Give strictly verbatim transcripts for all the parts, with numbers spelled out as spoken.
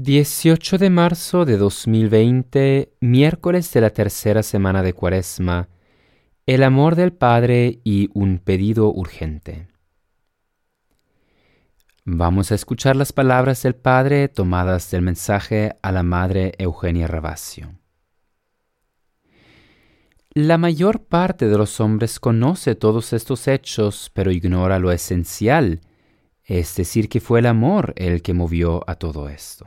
dieciocho de marzo de dos mil veinte, miércoles de la tercera semana de Cuaresma, el amor del Padre y un pedido urgente. Vamos a escuchar las palabras del Padre tomadas del mensaje a la Madre Eugenia Ravasio. La mayor parte de los hombres conoce todos estos hechos, pero ignora lo esencial, es decir, que fue el amor el que movió a todo esto.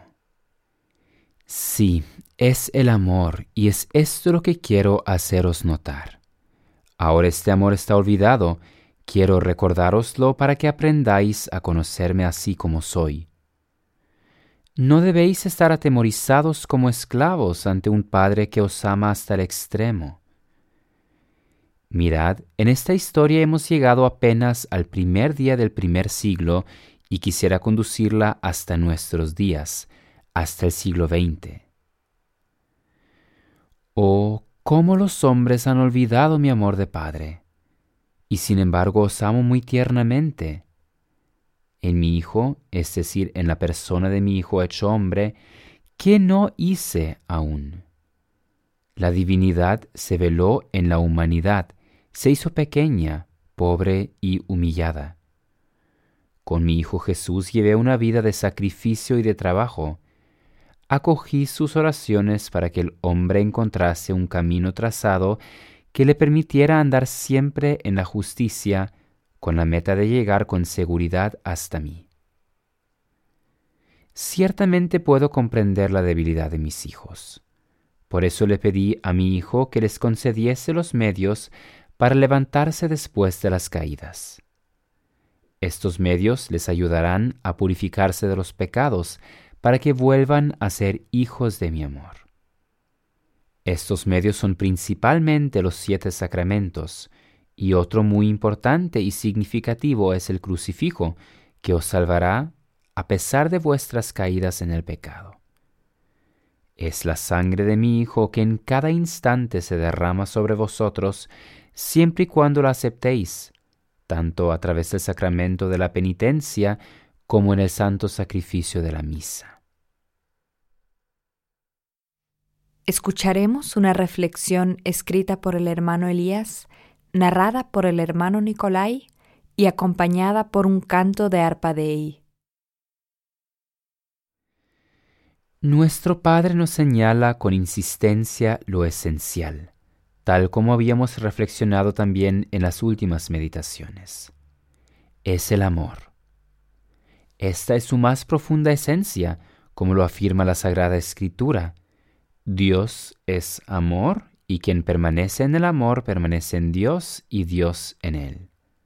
Sí, es el amor, y es esto lo que quiero haceros notar. Ahora este amor está olvidado, quiero recordároslo para que aprendáis a conocerme así como soy. No debéis estar atemorizados como esclavos ante un Padre que os ama hasta el extremo. Mirad, en esta historia hemos llegado apenas al primer día del primer siglo y quisiera conducirla hasta nuestros días, hasta el siglo veinte. Oh, cómo los hombres han olvidado mi amor de Padre, y sin embargo os amo muy tiernamente. En mi Hijo, es decir, en la persona de mi Hijo hecho hombre, ¿qué no hice aún? La divinidad se veló en la humanidad, se hizo pequeña, pobre y humillada. Con mi Hijo Jesús llevé una vida de sacrificio y de trabajo. Acogí sus oraciones para que el hombre encontrase un camino trazado que le permitiera andar siempre en la justicia, con la meta de llegar con seguridad hasta mí. Ciertamente puedo comprender la debilidad de mis hijos. Por eso le pedí a mi Hijo que les concediese los medios para levantarse después de las caídas. Estos medios les ayudarán a purificarse de los pecados, para que vuelvan a ser hijos de mi amor. Estos medios son principalmente los siete sacramentos, y otro muy importante y significativo es el crucifijo, que os salvará a pesar de vuestras caídas en el pecado. Es la sangre de mi Hijo que en cada instante se derrama sobre vosotros, siempre y cuando la aceptéis, tanto a través del sacramento de la penitencia como en el santo sacrificio de la misa. Escucharemos una reflexión escrita por el hermano Elías, narrada por el hermano Nicolai y acompañada por un canto de arpa Dei. Nuestro Padre nos señala con insistencia lo esencial, tal como habíamos reflexionado también en las últimas meditaciones. Es el amor. Esta es su más profunda esencia, como lo afirma la Sagrada Escritura. Dios es amor, y quien permanece en el amor permanece en Dios y Dios en él.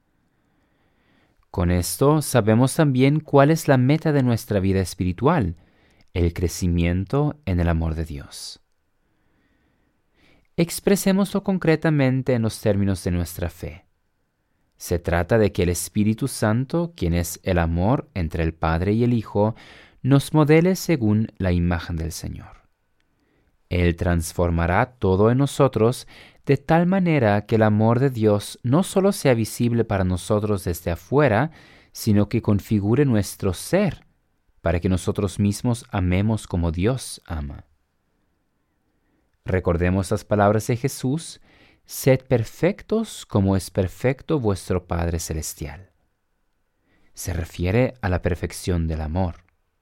Con esto sabemos también cuál es la meta de nuestra vida espiritual, el crecimiento en el amor de Dios. Expresémoslo concretamente en los términos de nuestra fe. Se trata de que el Espíritu Santo, quien es el amor entre el Padre y el Hijo, nos modele según la imagen del Señor. Él transformará todo en nosotros de tal manera que el amor de Dios no solo sea visible para nosotros desde afuera, sino que configure nuestro ser, para que nosotros mismos amemos como Dios ama. Recordemos las palabras de Jesús: «Sed perfectos como es perfecto vuestro Padre Celestial». Se refiere a la perfección del amor.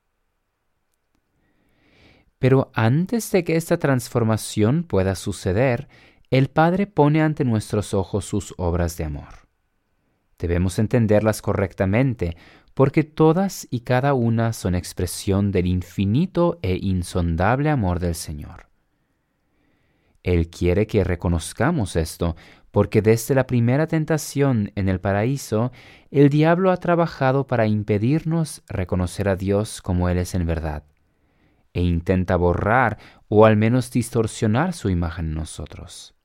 Pero antes de que esta transformación pueda suceder, el Padre pone ante nuestros ojos sus obras de amor. Debemos entenderlas correctamente, porque todas y cada una son expresión del infinito e insondable amor del Señor. Él quiere que reconozcamos esto, porque desde la primera tentación en el paraíso, el diablo ha trabajado para impedirnos reconocer a Dios como Él es en verdad, e intenta borrar o al menos distorsionar su imagen en nosotros.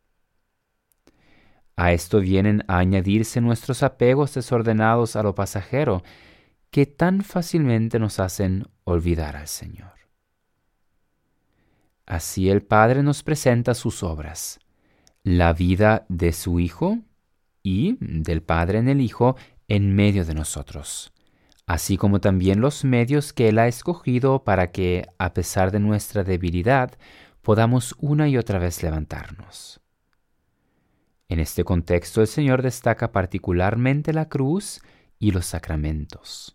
A esto vienen a añadirse nuestros apegos desordenados a lo pasajero, que tan fácilmente nos hacen olvidar al Señor. Así el Padre nos presenta sus obras, la vida de su Hijo y del Padre en el Hijo en medio de nosotros, así como también los medios que Él ha escogido para que, a pesar de nuestra debilidad, podamos una y otra vez levantarnos. En este contexto, el Señor destaca particularmente la cruz y los sacramentos.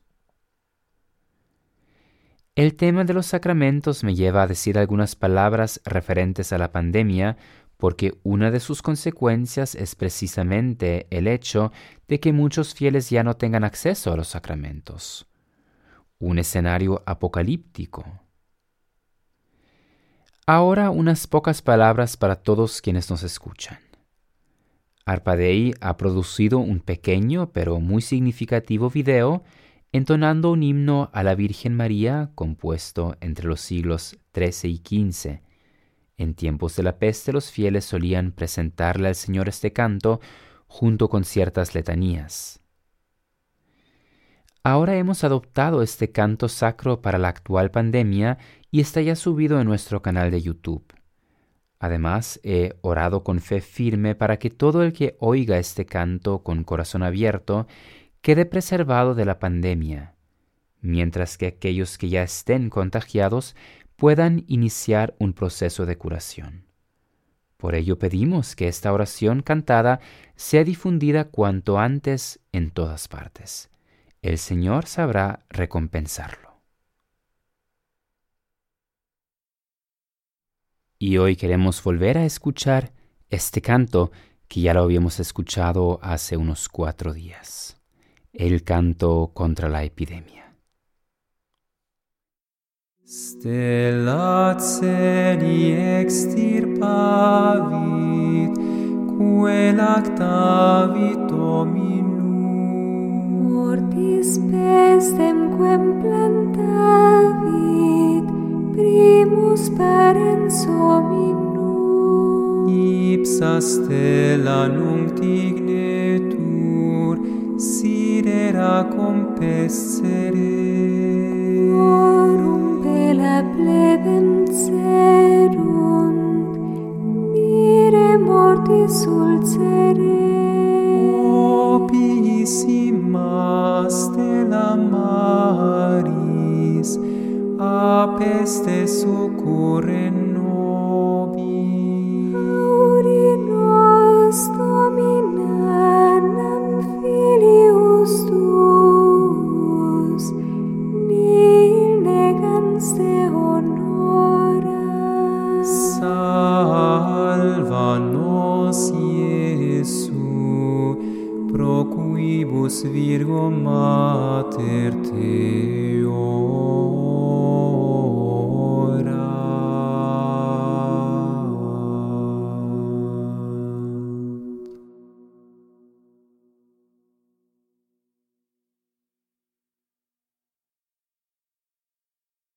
El tema de los sacramentos me lleva a decir algunas palabras referentes a la pandemia, porque una de sus consecuencias es precisamente el hecho de que muchos fieles ya no tengan acceso a los sacramentos. Un escenario apocalíptico. Ahora unas pocas palabras para todos quienes nos escuchan. ARPA-Dei ha producido un pequeño pero muy significativo video entonando un himno a la Virgen María compuesto entre los siglos trece y quince. En tiempos de la peste los fieles solían presentarle al Señor este canto junto con ciertas letanías. Ahora hemos adoptado este canto sacro para la actual pandemia y está ya subido en nuestro canal de YouTube. Además, he orado con fe firme para que todo el que oiga este canto con corazón abierto quede preservado de la pandemia, mientras que aquellos que ya estén contagiados puedan iniciar un proceso de curación. Por ello pedimos que esta oración cantada sea difundida cuanto antes en todas partes. El Señor sabrá recompensarlo. Y hoy queremos volver a escuchar este canto que ya lo habíamos escuchado hace unos cuatro días. El canto contra la epidemia. Stella celi extirpavit, quae lactavit Dominum. Mortis pestem quem plantavit, primus parens hominum. Ipsa stella nunc dignetur, sidera compessere. La plebem cerunt, mire mortis ulcere. O piissima stella maris, a peste succurre nobis. Auri nos Domina nam filius tuus, nihil negans te honora. Salva nos, Iesu, pro quibus Virgo Mater Teo.